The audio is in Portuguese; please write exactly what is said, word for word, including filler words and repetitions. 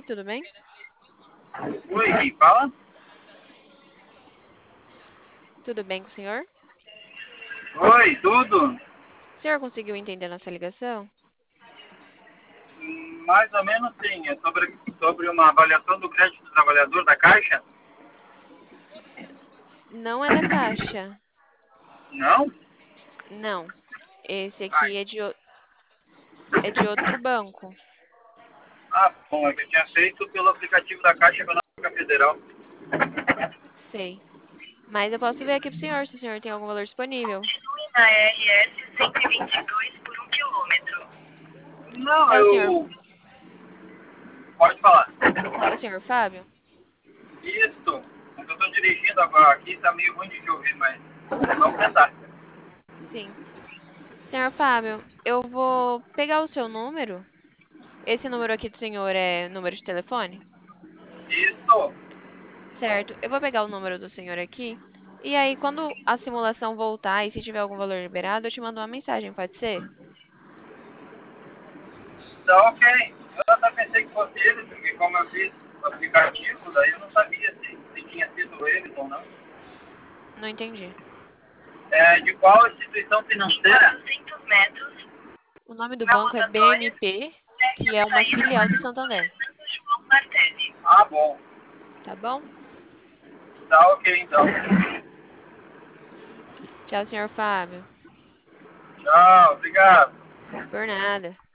Oi, tudo bem? Oi, quem fala? Tudo bem com o senhor? Oi, tudo? O senhor conseguiu entender nossa ligação? Hum, Mais ou menos sim, é sobre, sobre uma avaliação do crédito do trabalhador da Caixa? Não é da Caixa. Não? Não. Esse Ai, aqui é de, o- é de outro banco. ah, bom, é que eu tinha feito pelo aplicativo da Caixa Econômica Federal. Sei. Mas eu posso ver aqui pro senhor, se o senhor tem algum valor disponível. Continue na R S cento e vinte e dois por um quilômetro. Não, É o senhor, eu... Pode falar. é o senhor Fábio? Isso, mas eu estou dirigindo agora aqui, tá meio ruim de te ouvir, mas vamos tentar. Sim. Senhor Fábio, eu vou pegar o seu número. Esse número aqui do senhor é número de telefone? Isso, Certo. Eu vou pegar o número do senhor aqui. E aí, quando a simulação voltar e se tiver algum valor liberado, eu te mando uma mensagem, pode ser? tá ok. Eu até pensei que fosse ele, porque como eu fiz o aplicativo, daí eu não sabia se, se tinha sido ele ou não. Não entendi. É, de qual instituição financeira? quatrocentos metros, O nome do na banco é rotatória, B M P, pegue que a é uma saída filial do para a rua Santander. Fernando João Martelli. Ah, bom. Tá bom? Tá ok, então. Tchau, senhor Fábio. Tchau, obrigado. Por nada.